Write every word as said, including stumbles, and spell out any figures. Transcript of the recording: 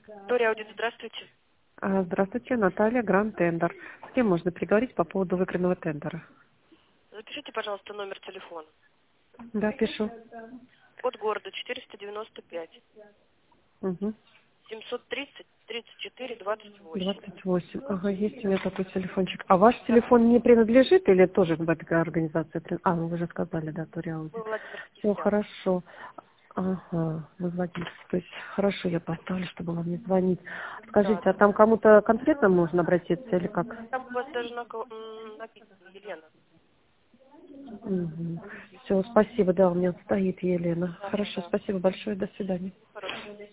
Виктория Аудит, здравствуйте. А, Здравствуйте, Наталья, Гранд Тендер. С кем можно переговорить по поводу выигранного тендера? Запишите, пожалуйста, номер телефона. Да, пишу. Код города четыреста девяносто пять Угу. семьсот тридцать тридцать четыре двадцать восемь. двадцать восемь. Ага, есть у меня такой телефончик. А ваш телефон не принадлежит или тоже в этой организации? при- А, ну вы же сказали, да, Тори Вы Аудит. Владимир Все Петросян. хорошо. Ага, вы Владимир. То есть хорошо, я поставлю, чтобы вам не звонить. Да, Скажите, а да. там кому-то конкретно можно обратиться или как? Там у вас даже на ко- м, написано Елена. Все, спасибо, да, у меня стоит Елена. Да, Хорошо, да. спасибо большое, до свидания. Хорошо.